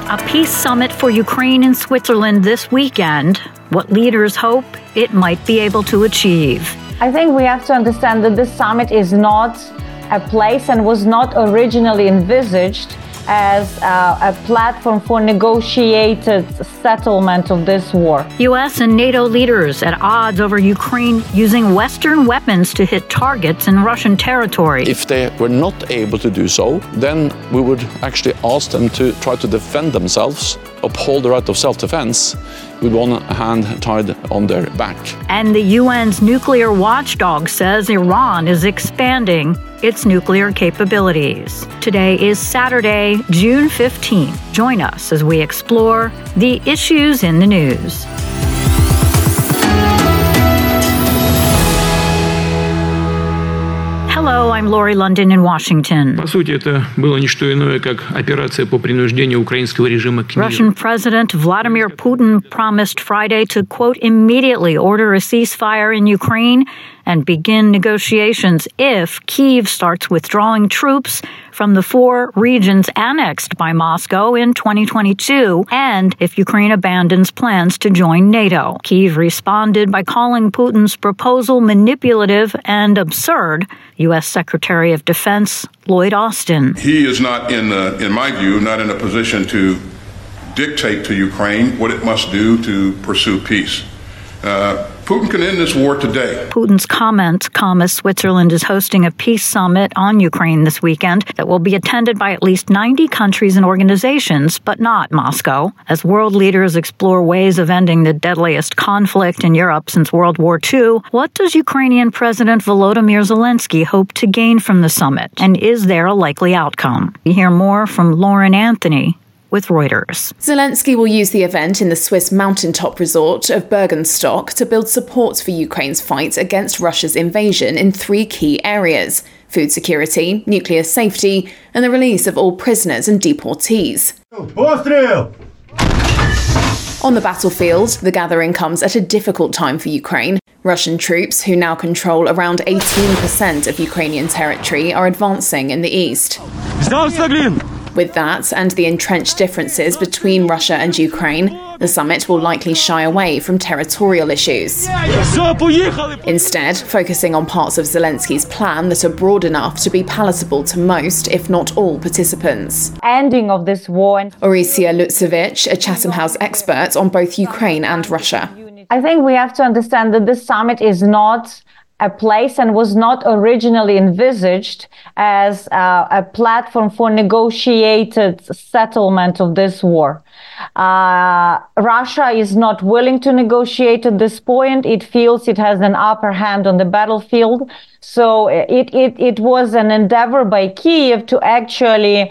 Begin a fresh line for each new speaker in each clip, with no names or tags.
A peace summit for Ukraine in Switzerland this weekend. What leaders hope it might be able to achieve.
I think we have to understand that this summit is not a place and was not originally envisaged as a platform for negotiated settlement of this war.
U.S. and NATO leaders at odds over Ukraine using Western weapons to hit targets in Russian territory.
If they were not able to do so, then we would actually ask them to try to defend themselves, uphold the right of self-defense, with one hand tied on their back.
And the UN's nuclear watchdog says Iran is expanding its nuclear capabilities. Today is Saturday, June 15th. Join us as we explore the issues in the news. Hello, I'm Lori London in Washington.
По сути, это было не что иное, как операция по принуждению украинского режима к миру.
Russian President Vladimir Putin promised Friday to, quote, immediately order a ceasefire in Ukraine and begin negotiations if Kyiv starts withdrawing troops from the 4 regions annexed by Moscow in 2022, and if Ukraine abandons plans to join NATO. Kyiv responded by calling Putin's proposal manipulative and absurd. U.S. Secretary of Defense Lloyd Austin.
He is not in my view, not in a position to dictate to Ukraine what it must do to pursue peace. Putin can end this war today.
Putin's comments come as Switzerland is hosting a peace summit on Ukraine this weekend that will be attended by at least 90 countries and organizations, but not Moscow, as world leaders explore ways of ending the deadliest conflict in Europe since World War II. What does Ukrainian President Volodymyr Zelensky hope to gain from the summit? And is there a likely outcome? We hear more from Lauren Anthony with Reuters.
Zelensky will use the event in the Swiss mountaintop resort of Bergenstock to build support for Ukraine's fight against Russia's invasion in 3 key areas: food security, nuclear safety, and the release of all prisoners and deportees. On the battlefield, the gathering comes at a difficult time for Ukraine. Russian troops, who now control around 18% of Ukrainian territory, are advancing in the east. With that and the entrenched differences between Russia and Ukraine, the summit will likely shy away from territorial issues. Instead, focusing on parts of Zelensky's plan that are broad enough to be palatable to most, if not all, participants.
Ending of this war.
Orysia Lutsevich, a Chatham House expert on both Ukraine and Russia.
I think we have to understand that this summit is not a place and was not originally envisaged as a platform for negotiated settlement of this war. Russia is not willing to negotiate at this point. It feels it has an upper hand on the battlefield. So it was an endeavor by Kyiv to actually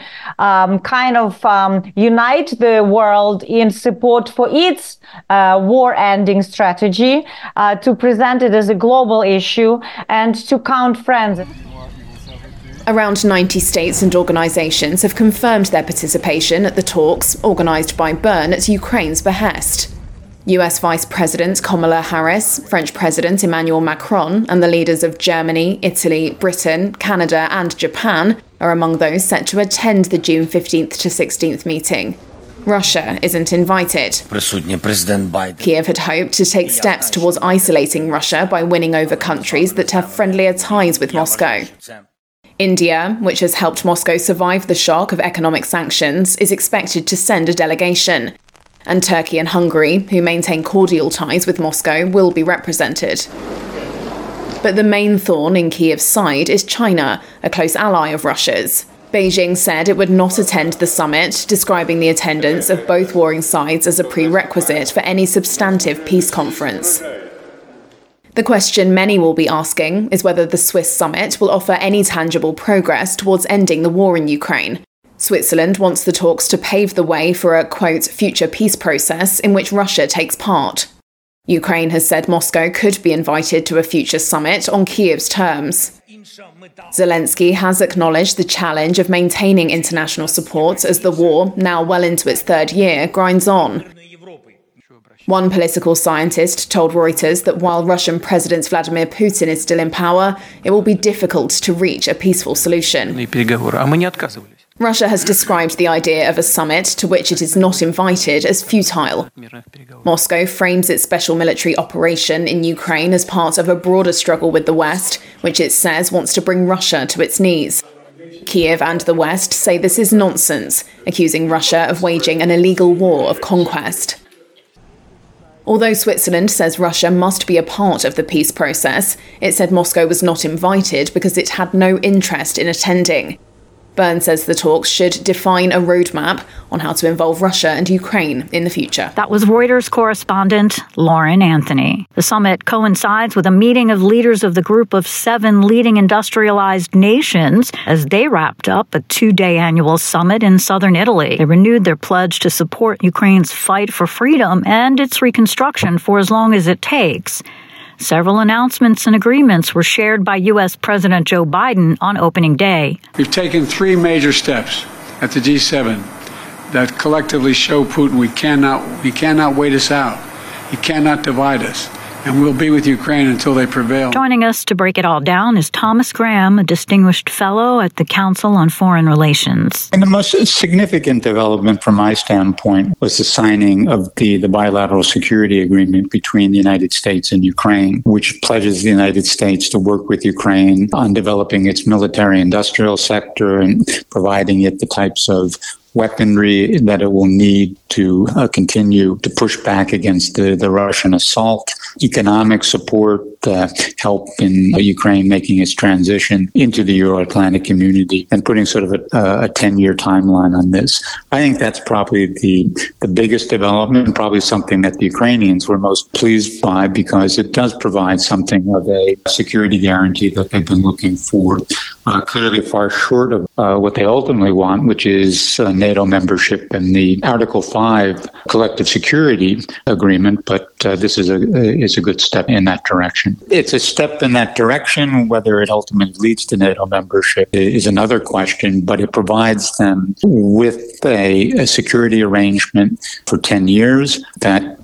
unite the world in support for its war-ending strategy, to present it as a global issue and to count friends.
Around 90 states and organisations have confirmed their participation at the talks organised by Bern at Ukraine's behest. US Vice President Kamala Harris, French President Emmanuel Macron, and the leaders of Germany, Italy, Britain, Canada and Japan are among those set to attend the June 15th to 16th meeting. Russia isn't invited. Kyiv had hoped to take steps towards isolating Russia by winning over countries that have friendlier ties with Moscow. India, which has helped Moscow survive the shock of economic sanctions, is expected to send a delegation. And Turkey and Hungary, who maintain cordial ties with Moscow, will be represented. But the main thorn in Kyiv's side is China, a close ally of Russia's. Beijing said it would not attend the summit, describing the attendance of both warring sides as a prerequisite for any substantive peace conference. The question many will be asking is whether the Swiss summit will offer any tangible progress towards ending the war in Ukraine. Switzerland wants the talks to pave the way for a, quote, future peace process in which Russia takes part. Ukraine has said Moscow could be invited to a future summit on Kyiv's terms. Zelensky has acknowledged the challenge of maintaining international support as the war, now well into its 3rd year, grinds on. One political scientist told Reuters that while Russian President Vladimir Putin is still in power, it will be difficult to reach a peaceful solution. Russia has described the idea of a summit to which it is not invited as futile. Moscow frames its special military operation in Ukraine as part of a broader struggle with the West, which it says wants to bring Russia to its knees. Kiev and the West say this is nonsense, accusing Russia of waging an illegal war of conquest. Although Switzerland says Russia must be a part of the peace process, it said Moscow was not invited because it had no interest in attending. Byrne says the talks should define a roadmap on how to involve Russia and Ukraine in the future.
That was Reuters correspondent Lauren Anthony. The summit coincides with a meeting of leaders of the group of 7 leading industrialized nations as they wrapped up a 2-day annual summit in southern Italy. They renewed their pledge to support Ukraine's fight for freedom and its reconstruction for as long as it takes. Several announcements and agreements were shared by U.S. President Joe Biden on opening day.
We've taken 3 major steps at the G7 that collectively show Putin we cannot wait us out. He cannot divide us. And we'll be with Ukraine until they prevail.
Joining us to break it all down is Thomas Graham, a distinguished fellow at the Council on Foreign Relations.
And the most significant development from my standpoint was the signing of the bilateral security agreement between the United States and Ukraine, which pledges the United States to work with Ukraine on developing its military-industrial sector and providing it the types of weaponry that it will need to continue to push back against the Russian assault, economic support, help in Ukraine making its transition into the Euro-Atlantic community, and putting sort of a 10-year timeline on this. I think that's probably the biggest development, and probably something that the Ukrainians were most pleased by, because it does provide something of a security guarantee that they've been looking for. Clearly far short of what they ultimately want, which is NATO membership and the Article 5 collective security agreement. But this is a good step in that direction. It's a step in that direction. Whether it ultimately leads to NATO membership is another question, but it provides them with a security arrangement for 10 years that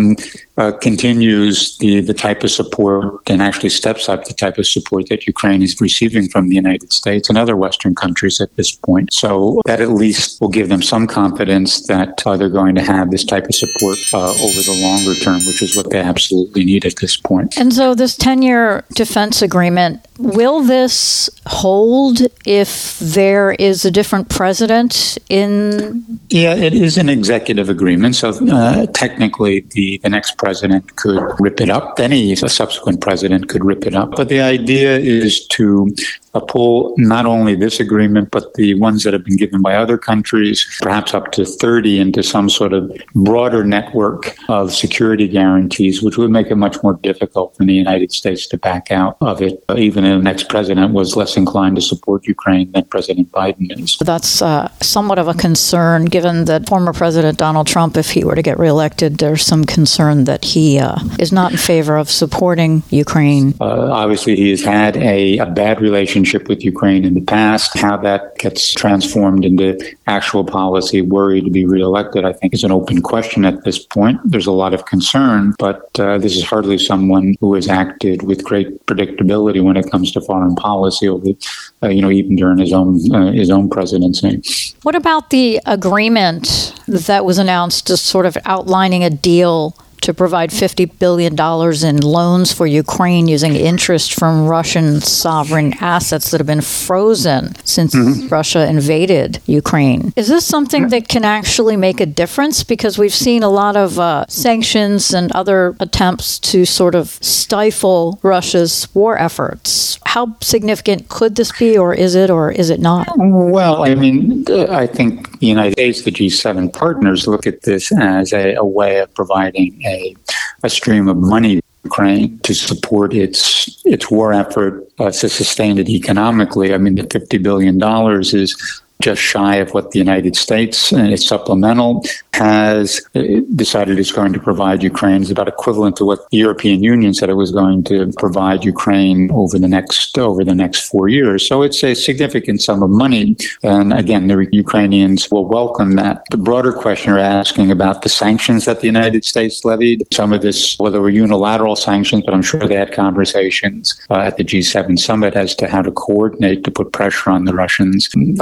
continues the type of support and actually steps up the type of support that Ukraine is receiving from the United States and other Western countries at this point. So that at least will give them some confidence that they're going to have this type of support over the longer term, which is what they absolutely need at this point.
And so this 10-year defense agreement, will this hold if there is a different president in?
Yeah, it is an executive agreement. So technically, the next president could rip it up. Any subsequent president could rip it up. But the idea is to pull not only this agreement, but the ones that have been given by other countries, perhaps up to 30, into some sort of broader network of security guarantees, which would make it much more difficult for the United States to back out of it, even if the next president was less inclined to support Ukraine than President Biden is.
That's somewhat of a concern, given that former President Donald Trump, if he were to get reelected, there's some concern that he is not in favor of supporting Ukraine.
Obviously, he has had a bad relationship with Ukraine in the past. How that gets transformed into actual policy, worried to be reelected, I think is an open question at this point. There's a lot of concern, but this is hardly someone who has acted with great predictability when it comes to foreign policy over, even during his own presidency.
What about the agreement that was announced as sort of outlining a deal to provide $50 billion in loans for Ukraine using interest from Russian sovereign assets that have been frozen since Russia invaded Ukraine? Is this something that can actually make a difference? Because we've seen a lot of sanctions and other attempts to sort of stifle Russia's war efforts. How significant could this be, or is it not?
Well, I think the United States, the G7 partners, look at this as a way of providing a stream of money to Ukraine to support its war effort, to sustain it economically. I mean, the $50 billion is just shy of what the United States, and its supplemental, has decided it's going to provide Ukraine. Is about equivalent to what the European Union said it was going to provide Ukraine over the next 4 years. So it's a significant sum of money. And again, the Ukrainians will welcome that. The broader question you're asking about the sanctions that the United States levied, some of this, well, there were unilateral sanctions, but I'm sure they had conversations at the G7 summit as to how to coordinate to put pressure on the Russians. I've never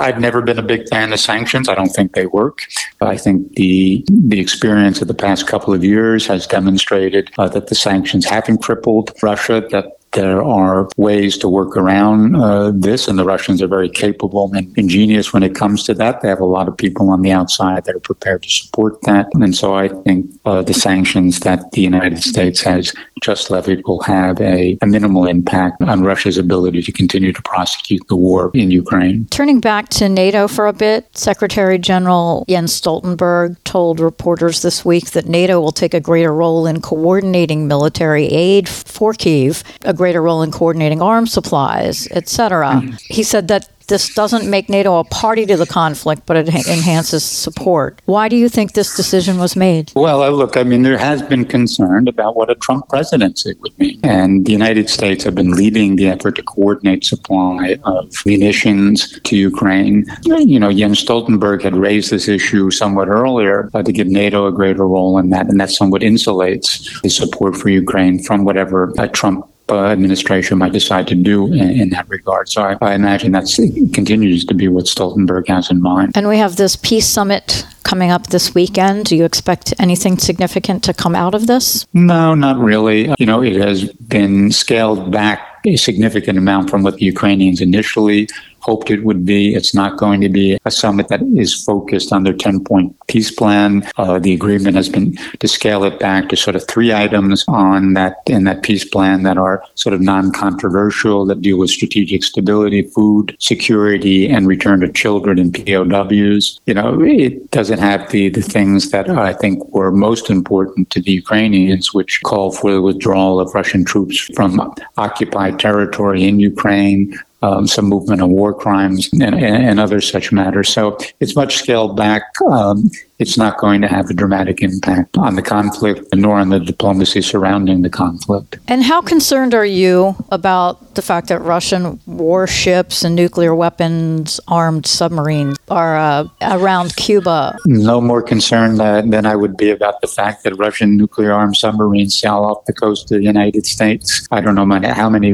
been a big fan of sanctions. I don't think they work. I think the experience of the past couple of years has demonstrated that the sanctions haven't crippled Russia, that there are ways to work around this, and the Russians are very capable and ingenious when it comes to that. They have a lot of people on the outside that are prepared to support that. And so I think the sanctions that the United States has just levied will have a minimal impact on Russia's ability to continue to prosecute the war in Ukraine.
Turning back to NATO for a bit, Secretary General Jens Stoltenberg told reporters this week that NATO will take a greater role in coordinating military aid for Kyiv, a greater role in coordinating arms supplies, etc. He said that this doesn't make NATO a party to the conflict, but it enhances support. Why do you think this decision was made?
Well, look, there has been concern about what a Trump presidency would mean. And the United States have been leading the effort to coordinate supply of munitions to Ukraine. Jens Stoltenberg had raised this issue somewhat earlier to give NATO a greater role in that, and that somewhat insulates the support for Ukraine from whatever a Trump administration might decide to do in that regard. So I imagine that continues to be what Stoltenberg has in mind.
And we have this peace summit coming up this weekend. Do you expect anything significant to come out of this?
No, not really. It has been scaled back a significant amount from what the Ukrainians initially hoped it would be. It's not going to be a summit that is focused on their 10-point peace plan. The agreement has been to scale it back to sort of 3 items in that peace plan that are sort of non-controversial, that deal with strategic stability, food, security, and return to children and POWs. It doesn't have the things that I think were most important to the Ukrainians, which call for the withdrawal of Russian troops from occupied territory in Ukraine, some movement on war crimes and other such matters. So it's much scaled back. It's not going to have a dramatic impact on the conflict, nor on the diplomacy surrounding the conflict.
And how concerned are you about the fact that Russian warships and nuclear weapons armed submarines are around Cuba?
No more concerned than I would be about the fact that Russian nuclear armed submarines sail off the coast of the United States. I don't know how many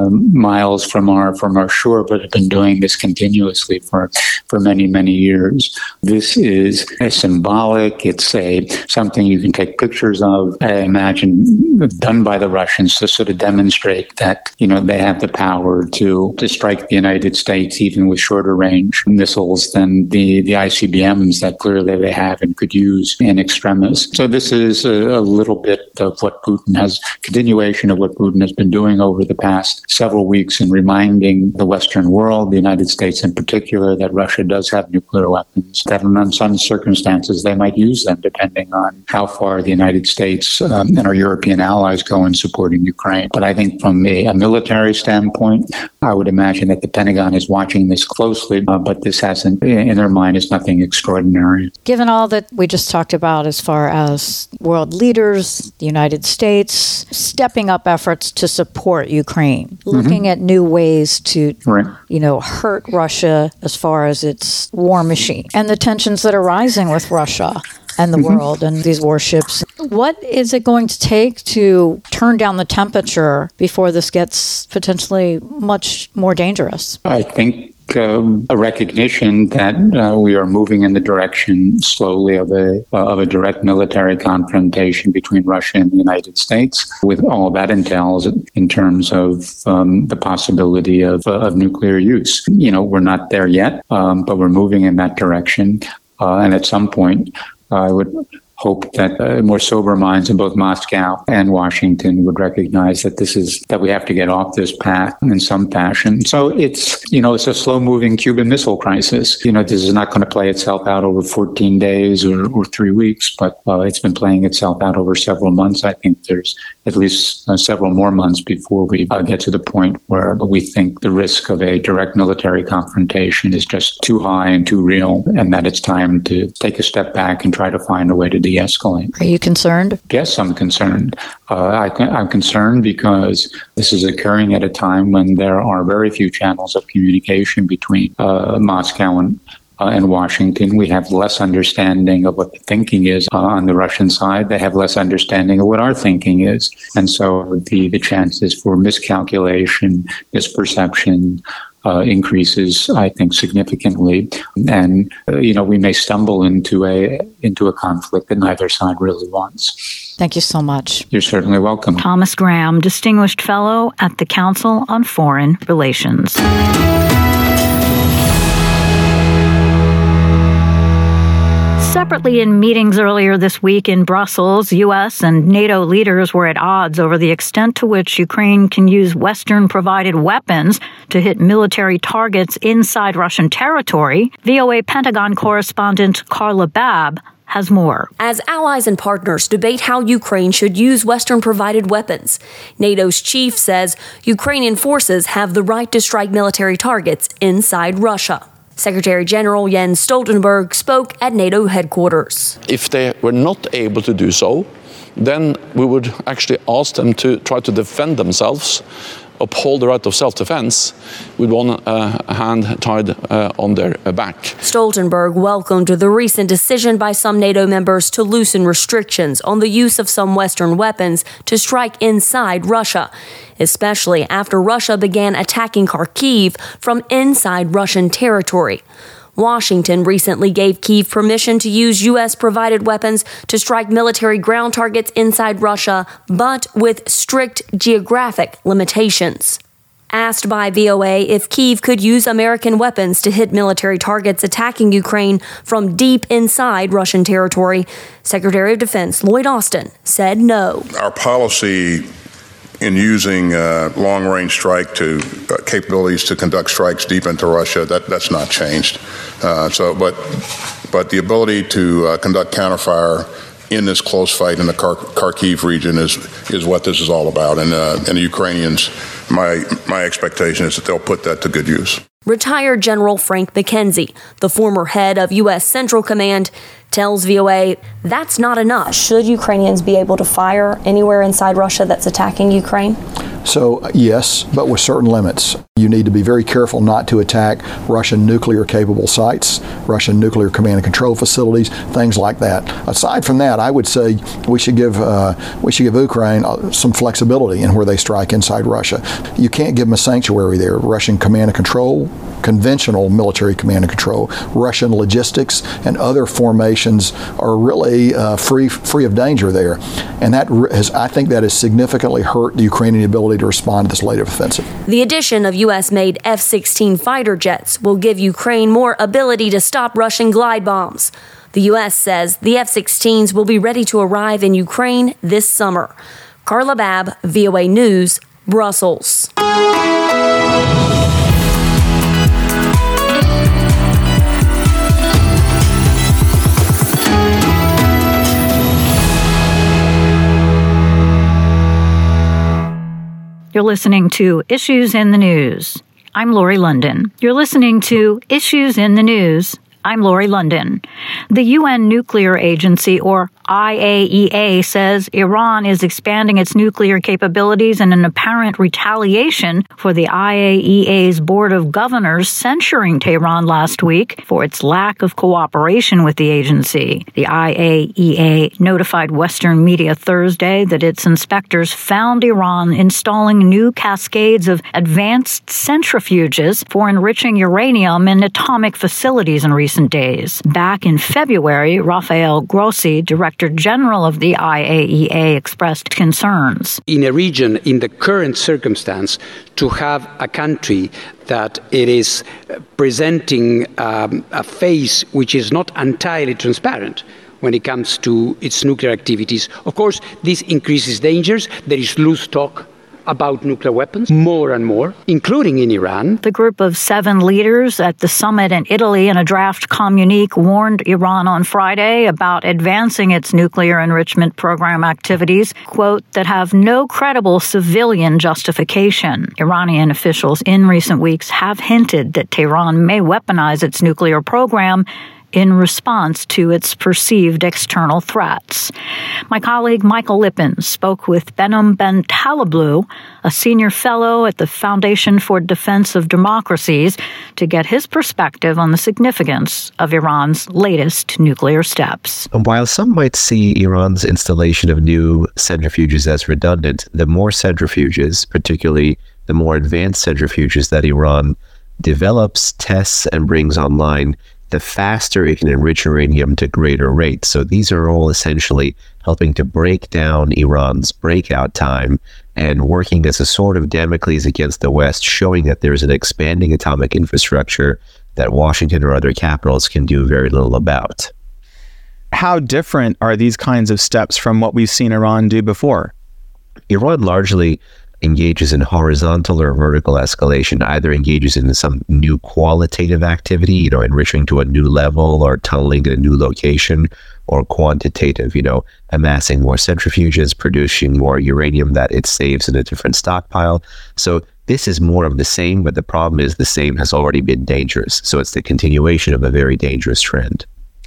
miles from our shore, but have been doing this continuously for many, many years. This is symbolic. It's something you can take pictures of, I imagine, done by the Russians to sort of demonstrate that, they have the power to strike the United States even with shorter range missiles than the ICBMs that clearly they have and could use in extremis. So this is a little bit of continuation of what Putin has been doing over the past several weeks in reminding the Western world, the United States in particular, that Russia does have nuclear weapons, that in some circumstances they might use them depending on how far the United States and our European allies go in supporting Ukraine. But I think from a military standpoint, I would imagine that the Pentagon is watching this closely, but this hasn't, in their mind, is nothing extraordinary.
Given all that we just talked about as far as world leaders, the United States, stepping up efforts to support Ukraine, looking at new ways to, hurt Russia as far as its war machine, and the tensions that are rising with Russia and the world and these warships. What is it going to take to turn down the temperature before this gets potentially much more dangerous?
I think a recognition that we are moving in the direction slowly of a direct military confrontation between Russia and the United States, with all that entails in terms of the possibility of nuclear use. We're not there yet, but we're moving in that direction. And at some point, I would hope that more sober minds in both Moscow and Washington would recognize that we have to get off this path in some fashion. So it's a slow-moving Cuban Missile Crisis. This is not going to play itself out over 14 days or 3 weeks, but it's been playing itself out over several months. I think there's at least several more months before we get to the point where we think the risk of a direct military confrontation is just too high and too real, and that it's time to take a step back and try to find a way to de-escalate.
Are you concerned?
Yes, I'm concerned. I'm concerned because this is occurring at a time when there are very few channels of communication between Moscow and Washington. We have less understanding of what the thinking is on the Russian side. They have less understanding of what our thinking is. And so the chances for miscalculation, misperception, increases, I think, significantly. And, we may stumble into a conflict that neither side really wants.
Thank you so much.
You're certainly welcome.
Thomas Graham, Distinguished Fellow at the Council on Foreign Relations. Separately, in meetings earlier this week in Brussels, U.S. and NATO leaders were at odds over the extent to which Ukraine can use Western-provided weapons to hit military targets inside Russian territory. VOA Pentagon correspondent Carla Babb has more.
As allies and partners debate how Ukraine should use Western-provided weapons, NATO's chief says Ukrainian forces have the right to strike military targets inside Russia. Secretary General Jens Stoltenberg spoke at NATO headquarters.
If they were not able to do so, then we would actually ask them to try to defend themselves, uphold the right of self-defense with one hand tied on their back.
Stoltenberg welcomed the recent decision by some NATO members to loosen restrictions on the use of some Western weapons to strike inside Russia, especially after Russia began attacking Kharkiv from inside Russian territory. Washington recently gave Kyiv permission to use U.S.-provided weapons to strike military ground targets inside Russia, but with strict geographic limitations. Asked by VOA if Kyiv could use American weapons to hit military targets attacking Ukraine from deep inside Russian territory, Secretary of Defense Lloyd Austin said no.
Our policy in using long-range strike capabilities to conduct strikes deep into Russia, that's not changed. But the ability to conduct counterfire in this close fight in the Kharkiv region is what this is all about. And the Ukrainians, my expectation is that they'll put that to good use.
Retired General Frank McKenzie, the former head of U.S. Central Command, tells VOA that's not enough. Should Ukrainians be able to fire anywhere inside Russia that's attacking Ukraine?
So, yes, but with certain limits. You need to be very careful not to attack Russian nuclear-capable sites, Russian nuclear command and control facilities, things like that. Aside from that, I would say we should give Ukraine some flexibility in where they strike inside Russia. You can't give them a sanctuary there. Russian command and control, conventional military command and control, Russian logistics, and other formations are really free of danger there. And I think that has significantly hurt the Ukrainian ability to respond to this latest offensive.
The addition of U.S.-made F-16 fighter jets will give Ukraine more ability to stop Russian glide bombs. The U.S. says the F-16s will be ready to arrive in Ukraine this summer. Carla Babb, VOA News, Brussels.
You're listening to Issues in the News. I'm Lori London. You're listening to Issues in the News. I'm Lori London. The UN Nuclear Agency, or IAEA, says Iran is expanding its nuclear capabilities in an apparent retaliation for the IAEA's Board of Governors censuring Tehran last week for its lack of cooperation with the agency. The IAEA notified Western media Thursday that its inspectors found Iran installing new cascades of advanced centrifuges for enriching uranium in atomic facilities in recent days. Back in February, Rafael Grossi, Director General of the IAEA, expressed concerns.
In a region, in the current circumstance, to have a country that it is presenting a face which is not entirely transparent when it comes to its nuclear activities. Of course, this increases dangers. There is loose talk about nuclear weapons, more and more, including in Iran.
The group of 7 leaders at the summit in Italy in a draft communique warned Iran on Friday about advancing its nuclear enrichment program activities, quote, that have no credible civilian justification. Iranian officials in recent weeks have hinted that Tehran may weaponize its nuclear program in response to its perceived external threats. My colleague Michael Lippin spoke with Behnam Bentaleblu, a senior fellow at the Foundation for Defense of Democracies, to get his perspective on the significance of Iran's latest nuclear steps.
While some might see Iran's installation of new centrifuges as redundant, the more centrifuges, particularly the more advanced centrifuges that Iran develops, tests, and brings online, the faster it can enrich uranium to greater rates. So these are all essentially helping to break down Iran's breakout time and working as a sword of Damocles against the West, showing that there's an expanding atomic infrastructure that Washington or other capitals can do very little about.
How different are these kinds of steps from what we've seen Iran do before?
Iran largely engages in horizontal or vertical escalation, either engages in some new qualitative activity, enriching to a new level or tunneling in a new location, or quantitative, amassing more centrifuges, producing more uranium that it saves in a different stockpile. So this is more of the same, but the problem is the same has already been dangerous. So it's the continuation of a very dangerous trend.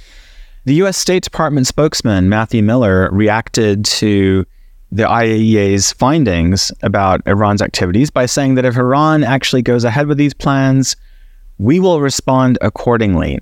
The U.S. State Department spokesman, Matthew Miller, reacted to the IAEA's findings about Iran's activities by saying that if Iran actually goes ahead with these plans, we will respond accordingly.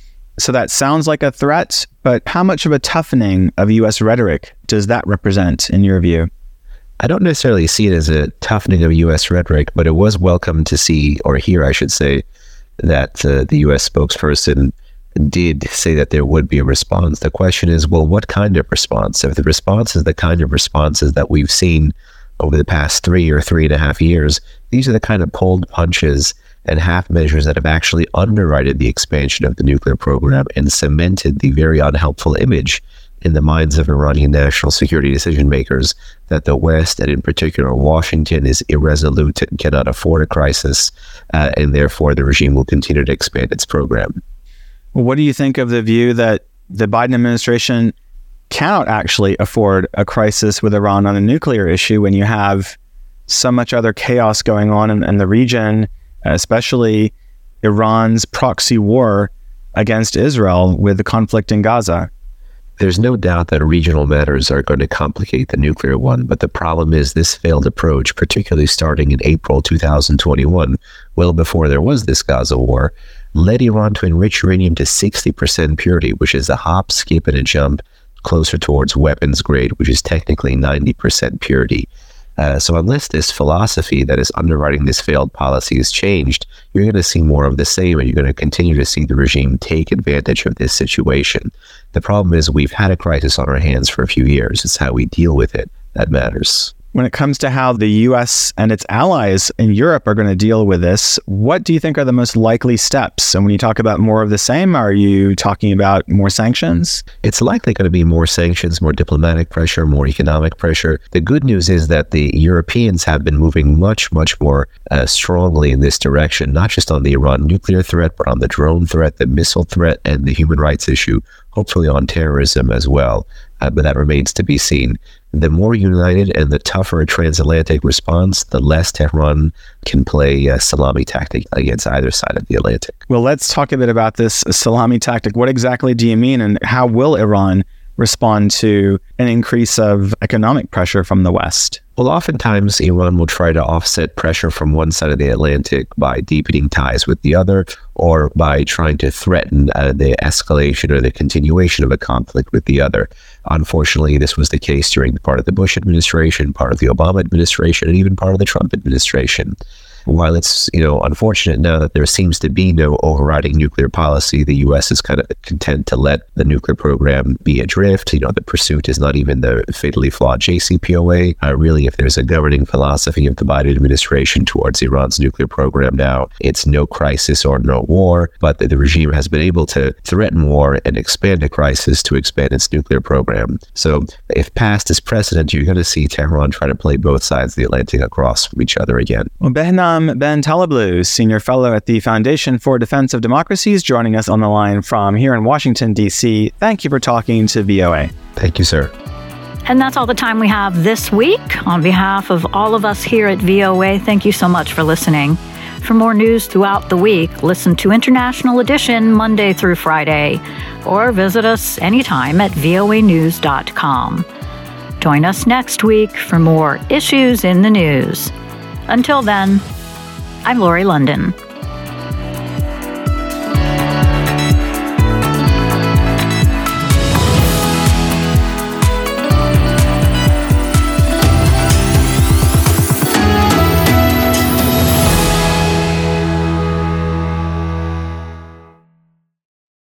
So that sounds like a threat, but how much of a toughening of U.S. rhetoric does that represent in your view?
I don't necessarily see it as a toughening of U.S. rhetoric, but it was welcome to see, or hear, I should say, that the U.S. spokesperson did say that there would be a response. The question is, well, what kind of response? If the response is the kind of responses that we've seen over the past 3 or 3.5 years, these are the kind of pulled punches and half measures that have actually underwritten the expansion of the nuclear program and cemented the very unhelpful image in the minds of Iranian national security decision makers that the West, and in particular Washington, is irresolute and cannot afford a crisis, and therefore the regime will continue to expand its program.
What do you think of the view that the Biden administration cannot actually afford a crisis with Iran on a nuclear issue when you have so much other chaos going on in the region, especially Iran's proxy war against Israel with the conflict in Gaza?
There's no doubt that regional matters are going to complicate the nuclear one, but the problem is this failed approach, particularly starting in April 2021, well before there was this Gaza war, led Iran to enrich uranium to 60% purity, which is a hop, skip, and a jump closer towards weapons grade, which is technically 90% purity. So unless this philosophy that is underwriting this failed policy is changed, you're going to see more of the same, and you're going to continue to see the regime take advantage of this situation. The problem is we've had a crisis on our hands for a few years. It's how we deal with it that matters.
When it comes to how the U.S. and its allies in Europe are going to deal with this, what do you think are the most likely steps? And when you talk about more of the same, are you talking about more sanctions?
It's likely going to be more sanctions, more diplomatic pressure, more economic pressure. The good news is that the Europeans have been moving much, much more strongly in this direction, not just on the Iran nuclear threat, but on the drone threat, the missile threat, and the human rights issue, hopefully on terrorism as well. But that remains to be seen. The more united and the tougher a transatlantic response, the less Tehran can play a salami tactic against either side of the Atlantic.
Well, let's talk a bit about this salami tactic. What exactly do you mean, and how will Iran respond to an increase of economic pressure from the West?
Well, oftentimes Iran will try to offset pressure from one side of the Atlantic by deepening ties with the other, or by trying to threaten the escalation or the continuation of a conflict with the other. Unfortunately, this was the case during part of the Bush administration, part of the Obama administration, and even part of the Trump administration. While it's, unfortunate now that there seems to be no overriding nuclear policy, the U.S. is kind of content to let the nuclear program be adrift. The pursuit is not even the fatally flawed JCPOA. Really, if there's a governing philosophy of the Biden administration towards Iran's nuclear program now, it's no crisis or no war, but the regime has been able to threaten war and expand a crisis to expand its nuclear program. So if past is precedent, you're going to see Tehran try to play both sides of the Atlantic across from each other again.
Well, Behnam Ben Taleblu, Senior Fellow at the Foundation for Defense of Democracy, is joining us on the line from here in Washington, D.C. Thank you for talking to VOA.
Thank you, sir.
And that's all the time we have this week. On behalf of all of us here at VOA, thank you so much for listening. For more news throughout the week, listen to International Edition Monday through Friday, or visit us anytime at voanews.com. Join us next week for more issues in the news. Until then, I'm Lori London.